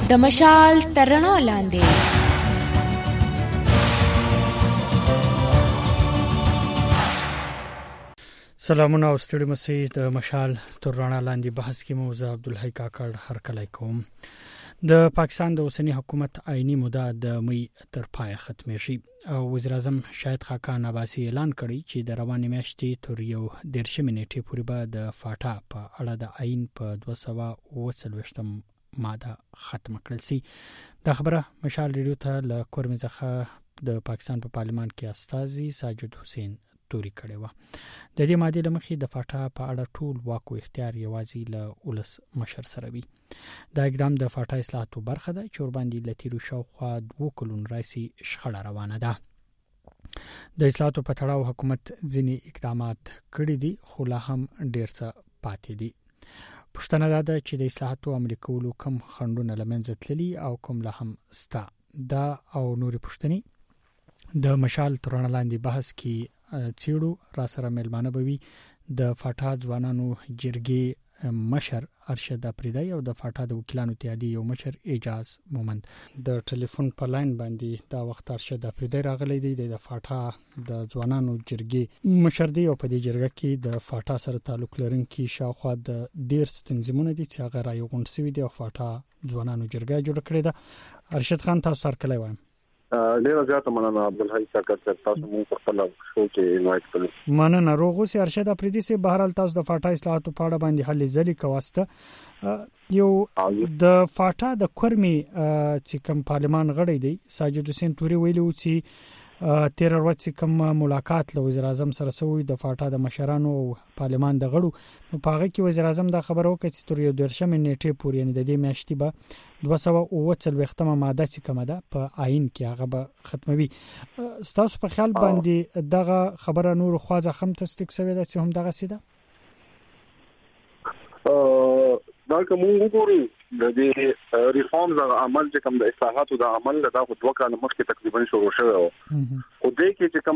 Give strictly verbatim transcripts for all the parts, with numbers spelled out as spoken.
د مشال تر رڼا لاندې. سلامونه او ستړي مسئ. د مشال تر رڼا لاندې بحث کې مو زه عبدالحی کاکړ هرکلی کوم. د پاکستان د اوسنی حکومت آئینی موده د مئی تر پای ختمه شي او وزیر اعظم شاهد خاقان عباسی اعلان کړی چې د روانې میاشتې تر یو دیرشمې نیټې پورې به د فاټا په اړه د آئین په دوه سوه اوه څلوېښتم ماده ختمه کړل شي. دا خبره مشال ریډیو ته له کورمې څخه د پاکستان په پا پارلمان کې استازي ساجد حسین توري کړي و. د دې ماده لمخې د فاټا په اړه ټول واک او اختیار یوازې له ولس مشر سره وي. دا اقدام د فاټا اصلاحاتو برخه ده چې ورباندې له تیرو شاوخوا دوه کلونو راهیسې شخړه روانه ده. د اصلاحاتو په تړاو حکومت ځینې اقدامات کړي دي خو لا هم ډېر څه پاتې دي. پوښتنه دا ده چې د اصلاحاتو عملي کولو کم خنډونه له منځه تللي او کوم لا هم سته. دا او نورې پوښتنې د مشال تر رڼا لاندې بحث کې څیړو. را سره مېلمانه به وي د فاټا ځوانانو جرګې مشر ارشد افریدی او د فاټا د وکیلانو اتحادیې یو مشر اعجاز مومند. د ټلیفون په لاین باندې دا وخت ارشد افریدی راغلی دی. د فاټا د ځوانانو جرګې مشر دی او په دې جرګه کې د فاټا سره تعلق لرونکي شاوخوا د ډېر تنظیمونه دي چې هغه راغونډ شوي دي او فاټا ځوانانو جرګه جوړه کړې ده. ارشد خان تاسو سره کله وایم ډیر زیاته مننه عبدالحی کاکړ تاسو مو په خپل شو کې انوایټ کړل. مننه. روغو سي ارشد افریدی سي بهرحال تاسو د فاټا اصلاحاتو په اړه باندې هلې ځلې کواسته. یو د فاټا د کورمې چې کوم پارلمان غړی دی ساجد حسین توري ویلو چې تیر ورځ کوم ملاقات له وزیر اعظم سره سوی د فاټا د مشرانو او پارلمان د غړو نو پاغه کې وزیر اعظم دا خبر وکړ چې تر یو دیرشمې نیټې پورې یعنی د دې میاشتې به دوه سوه اوه څلوېښتمه ماده چې کومه ده په آئین کې هغه به ختموي. ستاسو په خیال باندې دغه خبره نور خواځه هم تصدیق شوې ده چې هم دغه سیده دا کوم وګورو د دې ریفارمز او عمل چې کوم د اصلاحاتو د عمل د دوه کال مخکې تقریبا شروع شوی او او دې کې چې کوم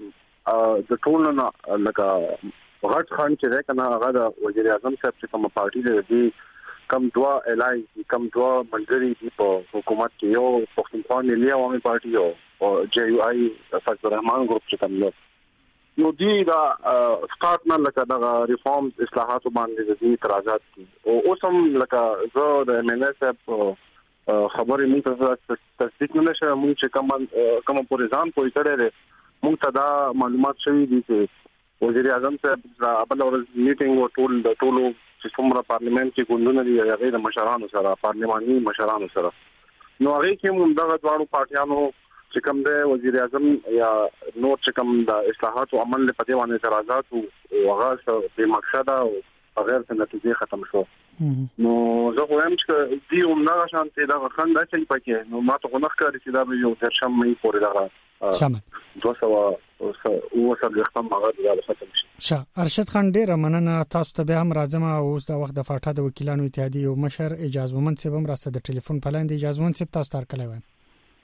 د ټولنه لکه غټ خان چې ده کنه هغه د وزیر اعظم صاحب چې کوم پارټي دی کم دوا الای کم دوا منځري دی په حکومت کې یو پښتونخوا ملي عوامي پارټي او جے یو آی فضل الرحمن ګروپ چې کوم نو دی دا سٹارټ نه لکه دا ریفارمز اصلاحات باندې د دې اعتراضات دي او اوسم لکه زه د ایم ان اس خبرې موږ ته تصدیق نه شوه. موږ چې کوم کوم پوریزان کوی کړي موږ ته دا معلومات شوي دي چې وزیر اعظم صاحب خپل ورځ میټینګ او ټول د ټولو چې څومره پارلیمنت کې ګوندونه دي هغه د مشرانو سره پارلماني مشرانو سره نو هغه کې موږ دغه ډوړو پارټیانو چې کوم د وزیر اعظم یا نور چې کوم د اصلاحات او عمل په دې باندې اعتراضات او هغه د مقصد او غیر څه نتیجه ختم شو. نو زه وایم چې دی عمره شانتي دا خند چې پکې نو ما ته غوښنه کړې چې دا یو درشم مې پورې دا شامل دوه سوه اوه څلوېښتم هغه د ختم شي. ښه ارشد خان ډېر مننه. تاسو ته به هم راځم او اوس د وخت د فاټا د وکیلانو اتحادیې یو مشر اعجاز مومند صاحب هم راسته د ټلیفون په لاندې. اعجاز مومند صاحب تاسو ته کله وایم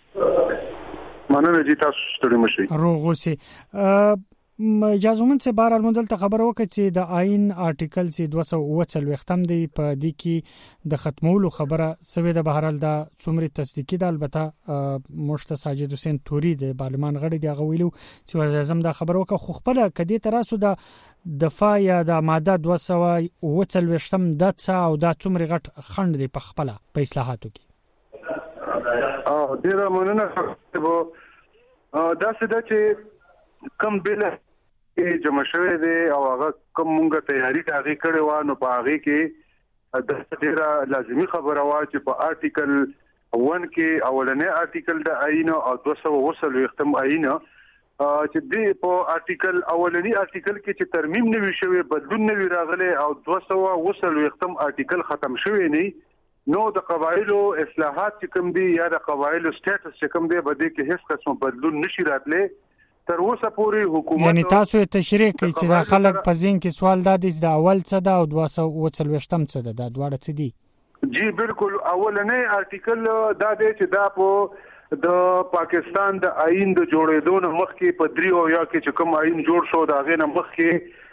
مننه جی تاسو ستړي مشئ. روغو سي اجازه مند سے بهر المندل ته خبر وکړي چې د آئین آرټیکل چې دوه سوه اوه څلوېښتم دی په دې کې د ختمولو خبره سوي د بهرال د څومره تصدیقي د البته مشت ساجد حسین توري د پارلمان غړي دی غویلو چې وزیر اعظم دا خبر وکړه خو خپل کدي تراسو د دفاع یا د ماده دوه سوه اوه څلوېښتم د څا او د څومره غټ خند دی په خپل په اصلاحاتو کې. اه ډیر مننه. دا څه ده چې کم بل جمع شوی دی او هغه کوم مونږه تیاری تاغي کړي و نو په هغه کې د ډیره لازمي خبره و چې په آرټیکل ون کې اولنې آرټیکل د آئین او دوه سوه اوه څلوېښتم آئین چې دی په آرټیکل اولنی آرټیکل کې چې ترمیم نوي شوی بدلون نوي راغلي او دوه سوه اوه څلوېښتم آرټیکل ختم شوی نه نو د قبایلو اصلاحات چې کوم دي یا د قبایلو سټیټس چې کوم دی بده کې هیڅ قسم بدلون نشي راتلی تر اوسه پورې حکومت. یعنی تاسو تشریح کوي چې دا خلک په ځین کې سوال دادي د اول څه دا او دوه سوه اوه څلوېښتم څه ده دا دواړه څه دي؟ جی بالکل اولنې آرټیکل دا دی چې دا په د پاکستان د آئین د جوړېدو نه مخکې په دریو یا کې چې کوم آئین جوړ شو دا غي نه مخکې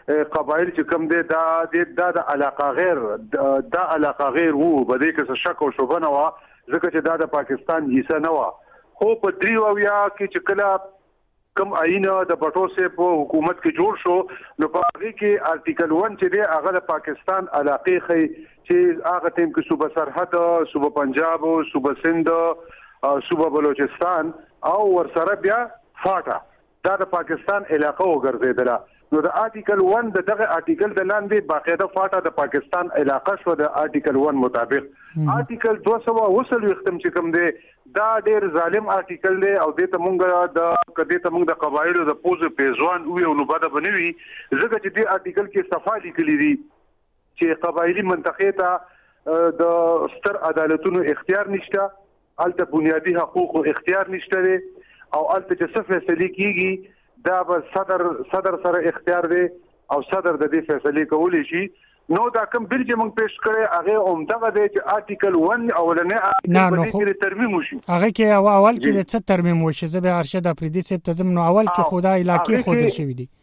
قبایل چې کوم دي دا د علاقه غیر دا علاقه غیر وو بده کې شک او شوبه نه و ځکه چې دا د پاکستان حصہ نه و خو په دریو یا کې چې کله کم آئین د پټو سه په حکومت کې جوړ شو نو په هغه کې آرټیکل ون چې دی هغه د پاکستان علاقې خي چې هغه ټیم کې صوبه سرحد صوبه پنجاب صوبه سند صوبه بلوچستان او ورسره بیا فاټا دا د پاکستان علاقه وګرځیدله نو د آرټیکل ون د دغه آرټیکل د لاندې باقاعده فاټا د پاکستان علاقه شو د آرټیکل ون مطابق آرټیکل دوه سوه وصل وختم چې کوم دی دا ډېر ظالم آرټیکل دی او د ته مونږ د کدي ته مونږ د قبایلو د پوز پیزوان او نو بده بنوي ځکه چې د آرټیکل کې صفه لیکلي دي چې قبایلی منطقه ته د ستر عدالتونو اختیار نشته الته بنیادی حقوق او اختیار نشته او الته چې څه فیصله کیږي دا به صدر صدر سره اختیار دی او صدر د دې فیصله کولی شي نو دا کوم بل چې موږ پیش کړی هغه عمدغه دی چې آرټیکل ون اولنې آرټیکل کې ترمیم وشي هغه کې اول کې د څه ترمیم وشي زه به ارشد افریدي صاحب ته زمونږ اول کې خدا علاقې خود شوی دي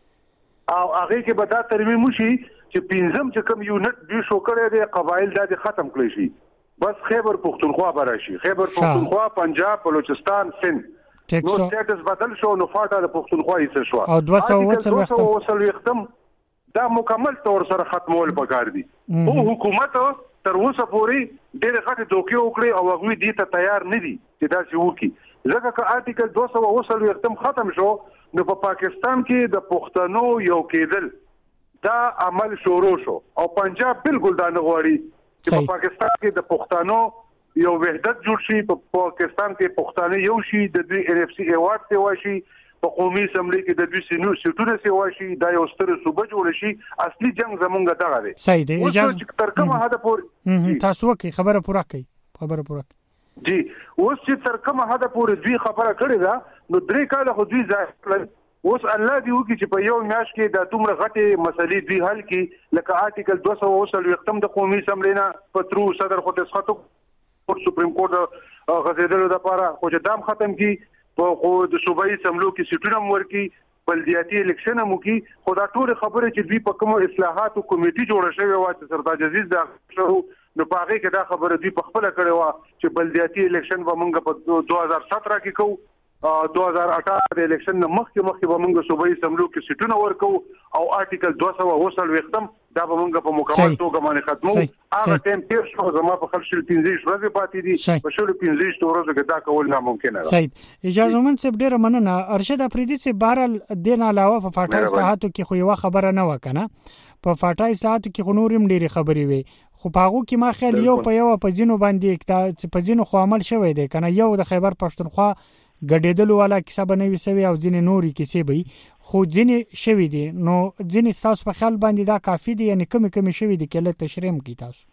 او هغه کې به دا ترمیم وشي چې پنځم چې کوم یونټ دی شو کړی دی قبایل دا ختم کړی شي بس خیبر پختونخوا براشي خیبر پختونخوا پنجاب بلوچستان سند نو سټیټس بدل شو نو فاټا د پښتونخوا یې شو او دوه سوه وڅلوېښتم دا مکمل تور سره ختمول پکار دي او حکومت تر اوسه پورې ډېر غټ دوکې وکړي او هغه دې ته تیار نه دي چې دا شي وکړي ځکه چې آرټیکل دوه سوه وڅلوېښتم ختم شو نو په پاکستان کې د پښتنو یو کېدل دا عمل شروع شو او پنجاب بالکل دا نه غواړي چې په پاکستان کې د پښتنو یو وحدت جوړ شي په پاکستان کې پښتانه یو شي د دوی ان اف سي ایوارډ ته واشي په قومي اسمبلی کې د دوی سینو سټونه سي واشي دا یو ستر صوبه جوړ شي اصلي جنگ زمونږ دغه دی صحیح دی اجازه تر کومه حد پورې تاسو کې خبره پوره کړئ خبره پوره کړئ جی اوس چې تر کومه حد پورې دوی خبره کړې ده نو درې کاله خو دوی ځای اوس الله دی وکي چې په یو میاش کې د تومره غټه مسلې دوی حل کړي لکه آرټیکل دوه سوه وڅلوېښتم د قومي اسمبلی نه پترو صدر خو تسخطو سپریم کورټ غزیدلو لپاره خو چې دام ختم کی په د صوبایي سملو کې سټونه ورکی بلدیاتي الیکشن مو کی خو دا ټول خبره چې دوی په کوم اصلاحات او کمیټي جوړه شوی و چې سردار عزیز دا شو نو په هغه کې دا خبره دوی په خپل کړي و چې بلدیاتي الیکشن به موږ په دوه هزار ساتره کې کوو دوه هزار اته د الیکشن مخکې مخکې به موږ صوبایي سملو کې سټونه ورکو او آرټیکل دوه سوه وڅلوېښتم دا به موږ په مکمل توګه باندې ختمو هغه ټیم تیر شو زما په خپل شل پنځه ورځې پاتې دي په شل پنځه ورځې کې دا کول ناممکن ده صحیح اجازه من صاحب ډیره مننه ارشد افریدي صاحب بهرال دین علاوه په فاټا اصلاحاتو کې خو یو خبره نه وکنه په فاټا اصلاحاتو کې خو نورم ډیره خبرې وي خو په هغه کې ما خیال یو په یو په جنو باندې په جنو خو عمل شوی دی کنه یو د خیبر پښتونخوا ګډېدلو والا کیسه بنوي سوي او ځینې نوري کیسې به خو ځینې شوي دي نو ځینې تاسو په خیال باندې دا کافي دي یعنی کمی کمی شوي دي کله تشریح کی تاسو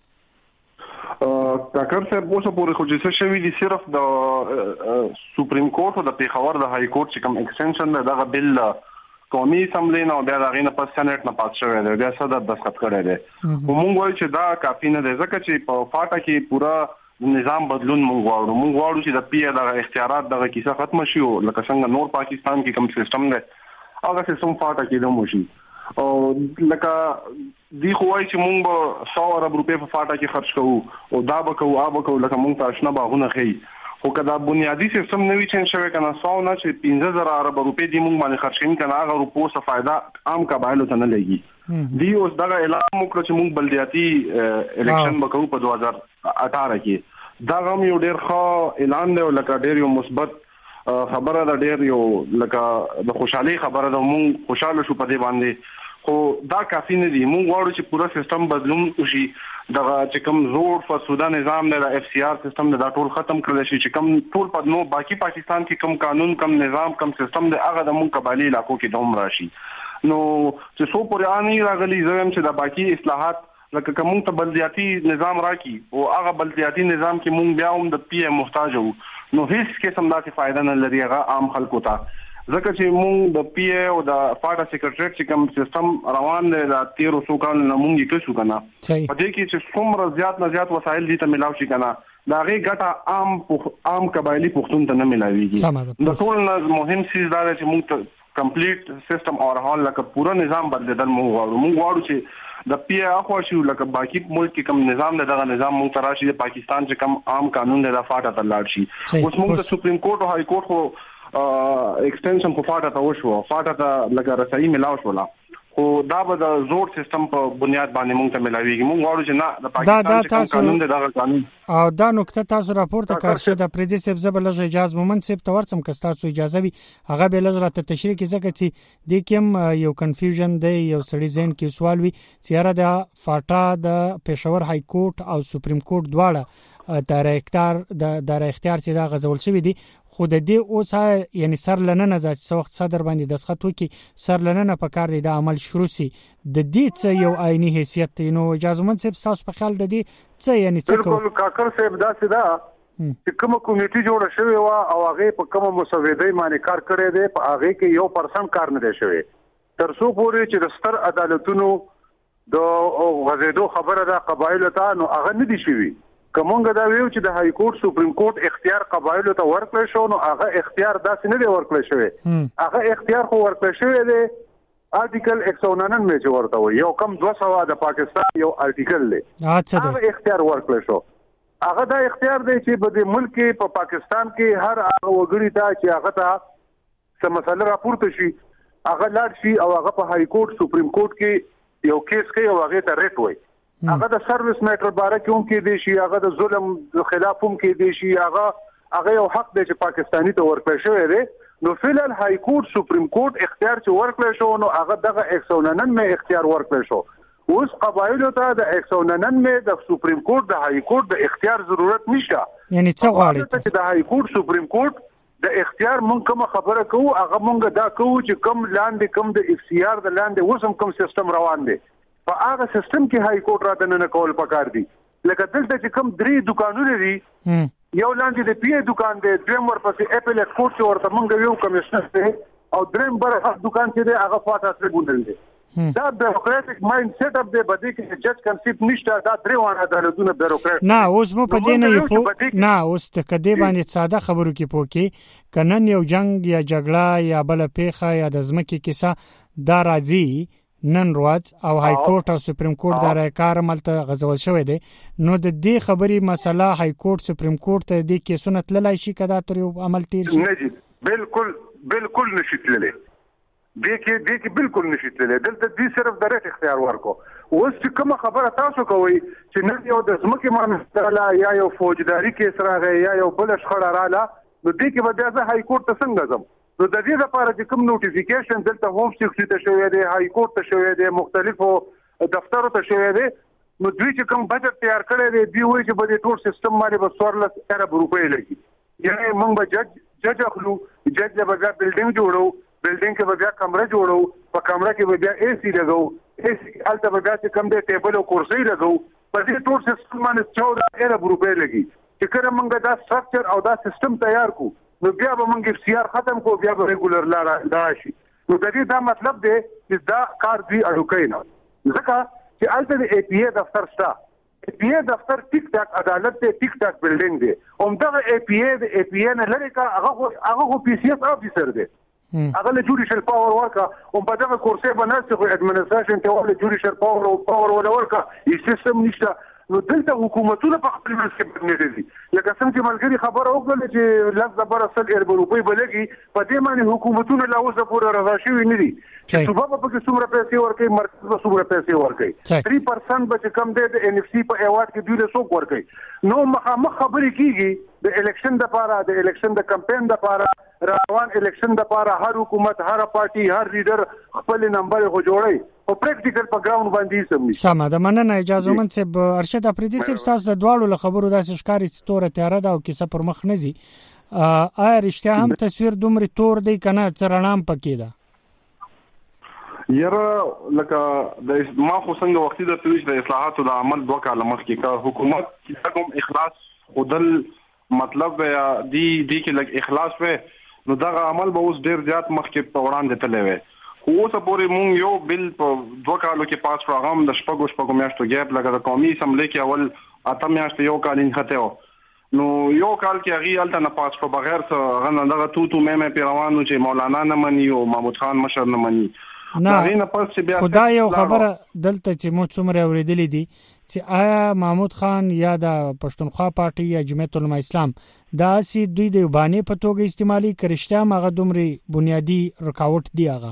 ډاکټر صاحب اوسه پورې خو چې شوي دي صرف د سپریم کورټ او د پیښور د های کورټ چې کوم ایکستنشن دغه بل قومي اسمبلی نه بیا دغه نه پس سېنات نه پاس شوی دی بیا صدر دستخط کړی دی موږ وایو چې دا کافي نه دی ځکه چې په فاټا کې پورا نظام بدلون مونږ غواړو مونږ غواړو چې د پی د اختیارات دغه کیسه ختم شي او لکه څنګه نور پاکستان کې کوم سیستم دی هغه سیستم فاټا کې د موشي او لکه دی خو وايي چې مونږ به سو ارب روپے په فاټا کې خرج کوو او دا به کوو آب کوو لکه مونږ ته آشنا باغونه خي خو کدا بنیادی سیستم نوی چینج شوی کنه سو نه چې پنځه زره ارب روپے دی مونږ باندې خرج کین کنه هغه روپو څخه فائدہ عام قبایلو ته نه لګي دی اوس دغه اعلان وکړ چې مونږ بلدیاتي الیکشن وکړو په دوه هزار اته کې دا هم یو ډېر ښه اعلان دی او لکه ډېر یو مثبت خبره ده ډېر یو لکه د خوشحالي خبره ده مونږ خوشاله شو په دې باندې خو دا کافي نه دي مونږ غواړو چې پوره سیستم بدلون وشي دغه چې کوم زوړ فسوده نظام دی د اف سی آر سیستم دا ټول ختم کړل شي چې کوم ټول په نو باقي پاکستان کې کوم قانون کوم نظام کوم سیستم دی هغه د مونږ قبایلی علاقو کې دوم راشي نو چې څو پورې اني راغلي زم چې د باقي اصلاحات لکه کوم ته بلدیاتي نظام راکی او هغه بلدیاتي نظام کې مونږ بیا هم د پی ام محتاج وو نو هیڅ قسم داسې فائدہ نه لري هغه عام خلکو ته ځکه چې مونږ د پی او د فاټا سیکریټریټ چې کوم سیستم روان دی د تیر سو کال نه مونږ یې کښو کنه په دې کې چې څومره زیات نه زیات وسایل دي ته ملاوي شي کنه دا غي ګټه عام عام قبایلی پښتون ته نه ملاويږي د ټول نه مهم څه دا چې مونږ کمپلیټ سیستم اورهال لکه پورا نظام بدلیدل مو غواړو مو غواړو چې د پی اخوا شو لکه باقي ملک کې کوم نظام دغه نظام مو تراشي د پاکستان چې کوم عام قانون دی د فاټه تلاړ شي اوس موږ د سپریم کورټ او های کورټ خو ایکسټنشن په فاټه ته وشو فاټه ته لکه رسایي ملاو شو خو دا به د زور سیستم په بنیاد باندې موږ ته ملاويږي موږ غواړو چې نه د پاکستان قانون دی دغه قانون او دا نقطه تاسو راپورته کار شه د پریزي سب زبل اجازه مومن سب تورسم که تاسو اجازه وي هغه به لږ راته تشریح کی ځکه چې د کوم یو کنفیوژن دی یو سړی ذهن کې سوال وي چې را د فاټا د پېښور های کورټ او سپریم کورټ دواړه د اختیار د د اختیار چې دا غزول شوی دی خو د دې اوس یعنی سر لننه ځکه څو وخت صدر باندې د سخت وکي سر لننه په کار دی د عمل شروع سي د دې څه یو عیني حیثیت نو اجازه مند صاحب تاسو په خیال د دې څه یعنی څه کو بالکل کاکر صاحب دا سدا چې کوم کمیټي جوړ شوی و او هغه په کوم مسودې باندې کار کړی دی په هغه کې یو پرسن کار نه دی شوی تر څو پورې چې د ستر عدالتونو د غزیدو خبره ده قبایل ته نو هغه نه دي شوی کومګه دا ویو چې د های کورټ سپریم کورټ اختیار قبایل ته ورکړل شو نو هغه اختیار داسې نه دی ورکړل شوی هغه اختیار خو ورکړل شوی دی آرټیکل ایک سو ننانوے چې ورته وي یو کم دو سو د پاکستان یو آرټیکل دی هغه اختیار ورکړل شو هغه دا اختیار دی چې په دې ملک کې په پاکستان کې هر هغه وګړي ته چې هغه ته څه مسله راپورته شي هغه لاړ شي او هغه په های کورټ سپریم کورټ کې یو کیس کوي او هغه ته ریټ وایي هغه د سرویس میټر باره کې هم کې دی شي هغه د ظلم خلاف هم کې دی شي هغه هغه یو حق دی چې پاکستاني ته ورکړل شوی دی نو فعلا های کورټ سپریم کورټ اختیار چې ورکړل شو نو هغه دغه ایک سو ننانوے اختیار ورکړل شو اوس قبایلو ته د ایک سو ننانوے د سپریم کورټ د های کورټ د اختیار ضرورت نشته یعنی څه غواړي چې د های کورټ سپریم کورټ د اختیار مونږ کوم خبره کوو هغه مونږ دا کوو چې کوم لاندې کوم د اف سی آر د لاندې وسم کوم سیستم روان دی په هغه سیستم کې های کورټ را دننه کول پکار دي لکه دلته چې کوم درې دکانونه دي یو لاندې د پی ای دکان دی دریم ورپسې اپیلیټ کورټ چې ورته مونږ یو کمشنر دی او دریم بر هغه دکان چې دی هغه فاټا ټریبونل دی دا بیوروکراټیک مایند سیټ اپ دی بده کې جج کنسپټ نشته دا درې وانه عدالتونه بیوروکراټ نه اوس مو په دې نه یو نه اوس ته کدی باندې ساده خبرو کې پوکي کنن یو جنگ یا جګړه یا بل پیخه یا د زمکه کیسه دا راځي نن ورځ او های کورټ او سپریم کورټ دا راکار ملته غزول شوی دی نو د دې خبري مسله های کورټ سپریم کورټ ته د کیسونه تللای شي کدا تر یو عمل تیر شي نه بالکل بالکل نشي تللی دې کې دې کې بالکل نشي تللی دلته دې صرف د ریټ اختیار ورکو اوس چې کوم خبره تاسو کوي چې نن یو د زمکه مانستراله یا یو فوجداري کیس راغی یا یو بل شخړه رااله نو دې کې به د های کورټ ته څنګه ځم نو د دې لپاره چې کوم نوټیفیکیشن دلته هوم سیکریټری ته شوی دی های کورټ ته شوی دی مختلفو دفترو ته شوی دی نو دوی چې کوم بجټ تیار کړی دی دوی وایي چې په دې ټول سیستم باندې به څوارلس ارب روپۍ لګي یعنی موږ به جج جج اخلو جج به بیا بلډینګ جوړو بلډینګ کې به بیا کمره جوړو په کمره کې به بیا اے سی لګو اے سی الته به بیا چې کوم دی ټیبل او کرسي لګو په دې ټول سیستم باندې چودہ ارب روپۍ لګي چې کله موږ دا سټرکچر او دا سیستم تیار کو نو بیا به موږ اف سی آر ختم کو بیا به ریګولر لار راشي نو د دې دا مطلب دی چې دا کار دی اړوکې نه ځکه چې الته د ای پی ای دفتر شته ای پی ای دفتر ټیک ټاک عدالت دی ټیک ټاک بلډینګ دی همدغه ای پی ای د ای پی ای نه لري کا هغه هغه پی سی ایس افیسر دی هغه له جوډیشل پاور ورکا او په دغه کورسې باندې خو اډمنسټریشن ته ول جوډیشل پاور او پاور ولا ورکا ای سیستم نشته نو دلته حکومتونه په خپل منځ کې بدنې دي لکه څنګه چې ملګری خبره وکړه چې لږ زبر اصل ارب روپۍ بلګي په دې معنی حکومتونه لا اوسه پورې رضا شوي نه دي چې صوبه په کې څومره پیسې ورکړي مرکز په څومره پیسې ورکړي تhree percent به کم دی د ان اف سی په ایوارډ کې دوی له څوک ورکړي نو مخامخ خبرې کیږي د الیکشن د لپاره د الیکشن د کمپاین د لپاره روان الیکشن د لپاره هر حکومت هر پارټي هر لیډر خپل نمبر خو جوړي او پریکټیکل په ګراوند باندې سمي سم ده مننه اجازه من صاحب ارشد افریدي صاحب تاسو د دواړو له خبرو داسې ښکاری چې تور تیار ده او کیسه پر مخ نه زی آیا رښتیا هم تصویر دومره تور دی کنه څرنام پکې ده یره لکه د ما خو څنګه وختي د تویش د اصلاحاتو د عمل دوه کاله مخکې کا حکومت چې کوم اخلاص خودل مطلب یا دی دی کې لګ اخلاص و نو دا عمل به اوس ډیر زیات مخکې په وړاندې تللی وي خو اوس پورې مونږ یو بل په دوه کالو کې پاس کړو هغه د شپږو شپږو میاشتو ګیپ لکه د قومي اسمبلی کې اول اته میاشتې یو کال انخته و نو یو کال کې هغه الته نه پاس په بغیر څه غن دغه تو تو مې مې پیروانو چې مولانا نه مني او محمود خان مشر نه مني نه خدای یو خبره دلته چې مو څومره اوریدلې دي چې آیا محمود خان یا د پښتونخوا پارټي یا جمعیت العلماء اسلام دا سي دوی د باندې په توګه استعمالي کرشته مغه دومره بنیادی رکاوټ دی هغه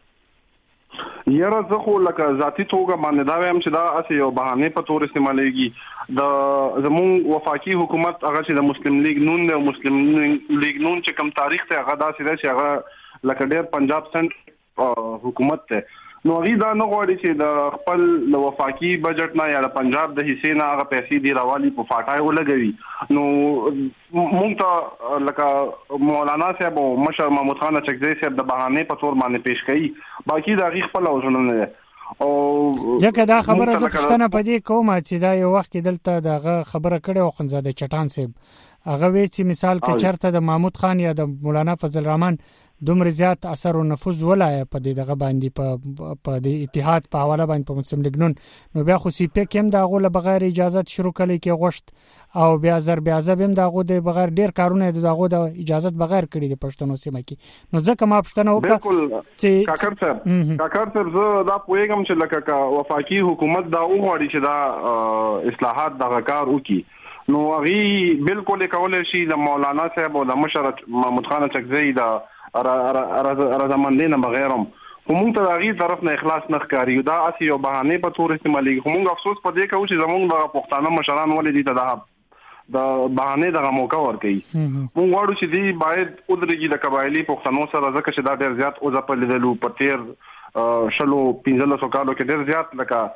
یاره زه خو لکه ذاتی توګه باندې دا وایم چې دا اسی یو بهانه په تور استعمالېږي د زمون وفاقي حکومت هغه چې د مسلم لیگ نون او مسلم لیگ نون چې کم تاریخ ته هغه داسې دی چې هغه لکه ډېر پنجاب سنټ حکومت ته نو هغه دا نه غواړي چې د خپل د وفاقي بجټ نه یا د پنجاب د حصے نه هغه پیسې دی راوالي په فاټای ولګوي نو مونږ ته لکه مولانا صاحب او مشر محمود خان چکزی صاحب د بهانه په تور باندې پیش کړي باقي دا غي خپل اوزونه نه او ځکه دا خبره زه پښتنه پدې کوم چې دا یو وخت دلته دغه خبره کړي او خنزاده چټان صاحب هغه وی چې مثال کې چرته د محمود خان یا د مولانا فضل الرحمن دومره زیات اثر او نفوذ ولای په دې دغه باندې په په د اتحاد په حواله باندې په مسلم لیگ نون نو بیا خو سی پی کې هم دا غو له بغیر اجازه شروع کړي کې غوښت او بیا زر بیا زب هم دا غو د بغیر ډیر کارونه د غو د اجازه بغیر کړي د پښتنو سیمه کې نو ځکه ما پښتنه وکړه چې کاکر صاحب کاکر صاحب زه دا پوهیږم چې لکه وفاقي حکومت دا وغواړي چې دا اصلاحات دغه کار وکړي نو هغه بالکل کولای شي د مولانا صاحب او د مشر محمود خان چکزی د رضامندۍ نه بغیرم همون ته دغه طرف نه اخلاص نه ښکاری دا اسی یو بهانه په تور استعمالي همون افسوس پدې کوي چې زمونږ د پښتانه مشران ولې دي ته د بهانه دغه موقع ورکړي مونږ غواړو چې دی باید ودرېږي د قبایلی پښتنو سره ځکه چې دا ډېر زیات او ځپل لیدلو په تیر شلو پنځلسو کالو کې ډېر زیات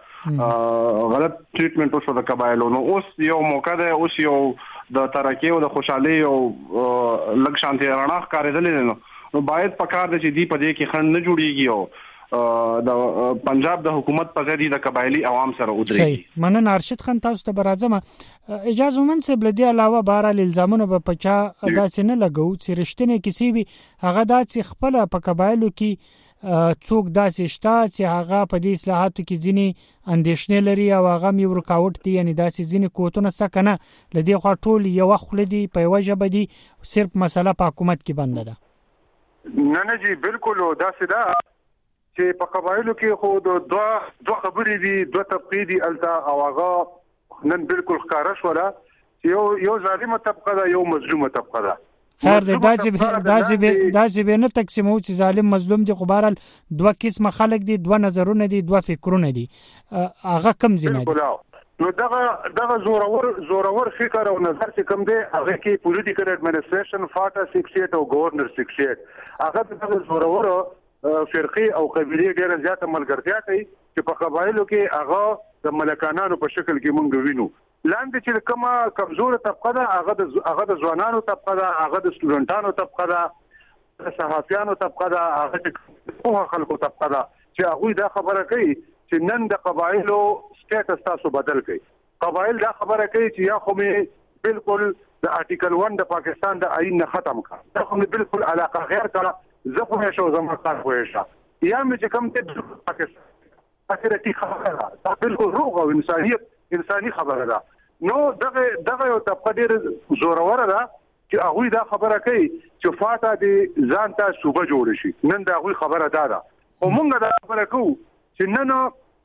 لکه غلط ټریټمنټ وشو د قبایلو نو اوس یو موقع ده اوس یو د ترقی او د خوشحالي او لږ شانتي رڼا ښکارېدلې نو نو باید پکار دي چې دی په دې کې خند نه جوړیږي او د پنجاب د حکومت په ځای د قبایلی عوام سره ودرېږي. صحیح مننه ارشد خان تاسو ته برازم اجازه ومنځ بلدي علاوه بهر الزامونه په پچا داسې نه لګو چې رښتینه کسی وي هغه داسې خپل په قبایلو کې څوک داسې شته چې هغه په دې اصلاحاتو کې ځینی اندېښنې لري او هغه مې ورکاوټ دي یعنی داسې ځینی کوتونه سکنه لدی خو ټول یو خپل دي په یو ژبه دي صرف مسله په حکومت کې بنده ده. نه نه جی بالکل داسې ده چې په قبایلو کې خو د دوه دوه خبرې دي دوه طبقې دي الته او هغه نن بالکل ښکارا شوله چې یو یو ظالمه طبقه ده یو مظلومه طبقه ده. خیر د داسې داسې داسې نه تقسیمو چې ظالم مظلوم دي خو بهرال دوه قسمه خلک دي دوه نظرونه دي دوه فکرونه دي هغه کم زینه دي نو دغه دغه زورور زورور فکر او نظر چې کم دی هغه کې پولیټیکل اډمنسټریشن فاټا سکسټي ایټ او گورنر سکسټي ایټ هغه دغه زورور فرقي او قبيله ډیره زیاته ملګرتیا کوي چې په قبایلو کې هغه د ملکانانو په شکل کې مونږ وینو لاندې چې کومه کمزور طبقه ده هغه د هغه د ځوانانو طبقه ده هغه د سټوډنټانو طبقه ده د صحافیانو طبقه ده هغه د کومه خلکو طبقه ده چې هغه دا خبره کوي چې نن د قبایلو سټیټس تاسو بدل کړئ قبایل دا خبره کوي چې یا خو مې بالکل د ارټیکل ون د پاکستان د آئین نه ختم کړه دا خو مې بالکل علاقه غیر کړه زه خو شو زما کار کوی شه یا مې چې کوم ته پاکستان اخرتي خبره دا بالکل روغ او انسانيت انساني خبره ده نو دغه دغه یو طبقه ډېر زورور ده چې هغه دا خبره کوي چې فاټا دي ځان ته صوبه جوړ شي نن دا هغه خبره ده او موږ دا خبره کوو چې نن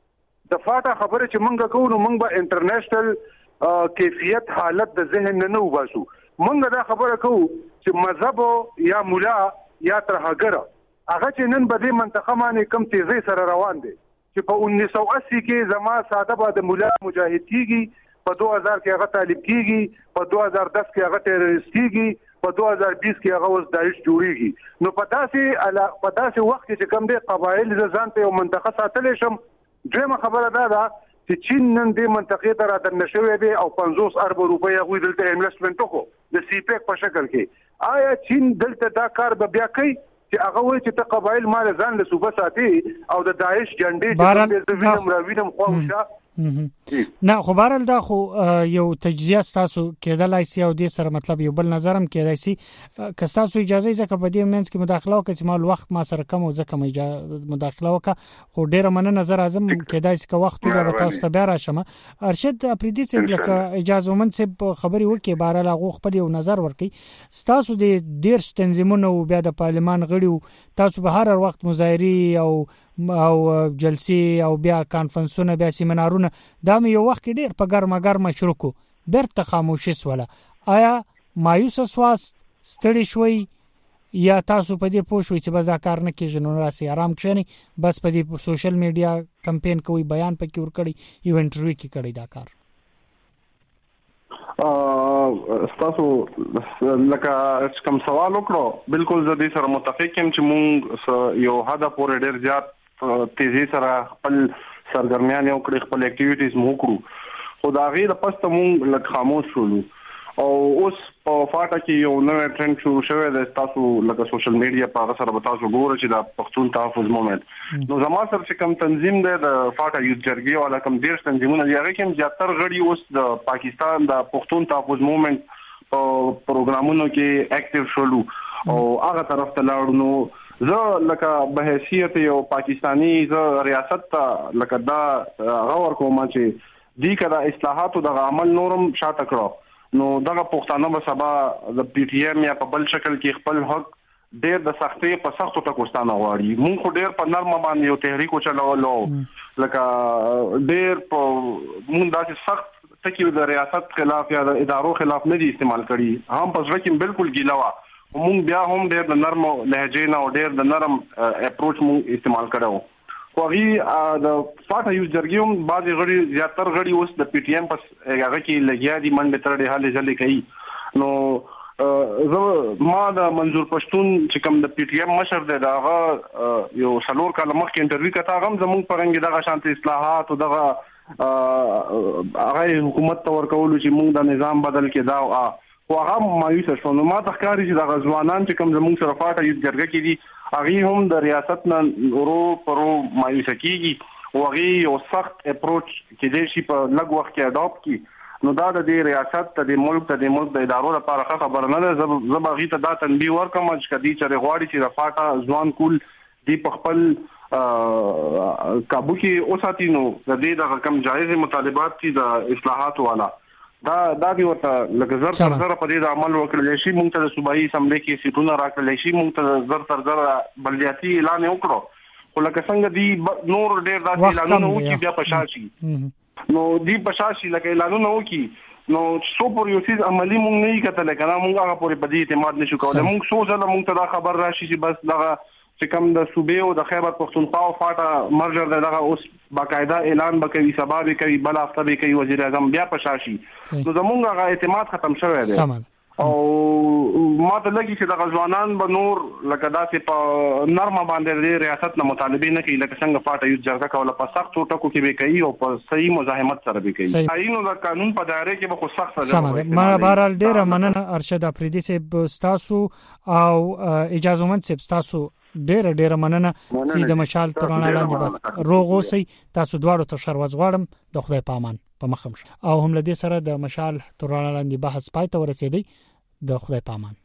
د فاټا خبره چې موږ کوو نو موږ به انټرنیشنل کیفیت حالت د ذهن نه نو باسو موږ دا خبره کوو چې مذهب یا مولا یا ترهګر هغه چې نن په دې منطقه باندې کم تیزی سره روان دي چې په انیس سو اسی کې زما ساده به د مولا مجاهد کیږي په دو هزار کې هغه طالب کیږي په دو هزار دس کې هغه ټیرریست کیږي په دو هزار بیس کې هغه اوس داعش جوړیږي نو په داسې په داسې وخت کې چې کوم دي قبایل ځان ته یو منطقه ساتلې شم دویمه خبره دا ده چې چین نن دې منطقې ته راتنه شوی دی او پنځوس ارب روپۍ هغوی دلته انویسټمنټ وکړو د سی پیک په شکل کې آیا چین دلته دا کار به بیا کوي چې هغه وایي چې ته قبایل مال ځان له صوبه ساتي او د داعش جنډې چې د وینم را وینم خواوشه نه خو بهرال دا خو یو تجزیه تاسو کېدلای شي او د سره مطلب یو بل نظرم کېدای شي که تاسو اجازه ځکه په دې منځ کې مداخله وکړئ چې مال وخت ما سره کم او ځکه ما مداخله وکړه خو ډیره مننه نظر اعظم کېدای شي که وخت وي تاسو ته بیا راشم. ارشد افریدي صاحب لکه اجازه ومن صاحب خبري وکړي بهرال هغه خپل یو نظر ورکړي تاسو د ډیر تنظیمونو او بیا د پارلمان غړي تاسو به هر وخت مظاهري او او جلسې او بیا کانفرنسونه بیا سیمینارونه دا مې یو وخت ډیر په ګرمه ګرمه شروع کو بیرته خاموشي سواله آیا مایوس سواست ستړي شوي یا تاسو په دې پوه شوي چې بس دا کار نه کېږي نو راسي آرام کښنی بس په دې سوشل میډیا کمپین کوي بیان پکې ور کړی یو انټرویو کې کړی دا کار تاسو لکه کوم سوال وکړو بالکل زه دې سره متفق یم چې مونږ یو هدف پورې ډیر زیات تیزی سره خپل سرګرمیان یو کړی خپل اکټیویټیز مو کړو خو دا غیر پسته مونږ لکه خاموش شولو او اوس په فاټا کې یو نوې ټرند شروع شوی دی تاسو لکه سوشل میډیا په هغه سره به تاسو ګورئ چې دا پښتون تحفظ مومنت نو زما سره چې کوم تنظیم دی د فاټا یوث جرګې والا کوم ډیر تنظیمونه دی هغه کې زیاتره غړي اوس د پاکستان د پښتون تحفظ مومنت په پروګرامونو کې اکټیو شولو او هغه طرف ته لاړو نو زه لکه به حیثیت یو پاکستانی زه ریاست ته لکه دا غور کوم چې دی کدا اصلاحاتو د عمل نورم شاته کړو نو دغه پښتانه به سبا د پی ټی ایم یا په بل شکل کې خپل حق ډېر د سختي په سختو ټکوستانه غواړي مونږ خو ډېر په نرمه باندې یو تحریک چلولو لکه ډېر په مونږ داسې سخت ټکی د ریاست خلاف یا د ادارو خلاف نه دي استعمال کړي هم په ځکه کې بالکل ګیلا و مونږ بیا هم ډېر د نرم لهجې نه او ډېر د نرم اپروچ مونږ استعمال کړو خو هغه د فاټا یوث جرګې هم بعضې غړي زیاتر غړي اوس د پی ټی ایم پس هغه کې لګیا دي منډې ترډې هلې ځلې کوي نو زه ما د منظور پښتون چې کوم د پی ټی ایم مشر دی دا هغه یو څلور کاله مخکې انټرویو کته هغه هم زموږ په رنګ دغه شانتي اصلاحات او دغه هغه حکومت ته ورکولو چې موږ د نظام بدل کې دا خو هغه مایوس شو نو ما ته ښکاري چې د ځوانان چې کوم زموږ سره فاټا یوث جرګه کې دي هغه هم د ریاست نه ورو پرو مایوس کیږي او هغه یو سخت اپروچ کې دې شي په لږ وخت کې اډاپټ کی نو دا د ریاست ته د ملک ته د ملک د ادارو لپاره خبر نه ده زه به ته دا تنبیه ورکوم چې کدي چې غواړي چې د فاټا ځوان کول دی په خپل کابو کې اوساتي نو د دې د کم جایز مطالبات چې د اصلاحات والا دا دا دی ورته لکه زر تر زر په دې عمل وکړل شي مونږ ته د صوبایي اسمبلی کې سیټونه راکړل شي مونږ ته زر تر زر بلدیاتي اعلان وکړو خو لکه څنګه دی نور ډېر داسې اعلانونه وکړي بیا پشاشي نو دی پشاشي لکه اعلانونه وکړي نو څو پر یو څه عملی مونږ نه کتل کنه مونږ هغه پورې په دې اعتماد نشو کولای مونږ څو ځله مونږ ته دا خبر راشي چې بس دغه چې کوم د صوبې او د خیبر پښتونخوا او فاټا مرجر دغه اوس باقاعده اعلان وکوي سبا به کوي بل هفته به کوي وزیر اعظم بیا پشاشي نو زمونږ هغه اعتماد ختم شوی دی او ما ته لګي چې د ځوانان به نور لکه داسې په نرمه باندې د ریاست نه مطالبه نه کوي لکه څنګه فاټا یوث جرګه کوله په سخت ټکو کې به کوي او په صحیح مزاحمت سره به کوي اینو د قانون په دایره کې به خو سخت سزا وي ما بهرال ډیره مننه ارشد افریدي صاحب تاسو او اجازه مند صاحب تاسو ډیره ډیره مننه چې د مشال ترانه لاندې بس روغ اوسئ تاسو دواړو ته شر وځغړم د خدای پامان په مخم او هم لدې سره د مشال ترانه لاندې بحث پای ته ورسېدی د خدای پامان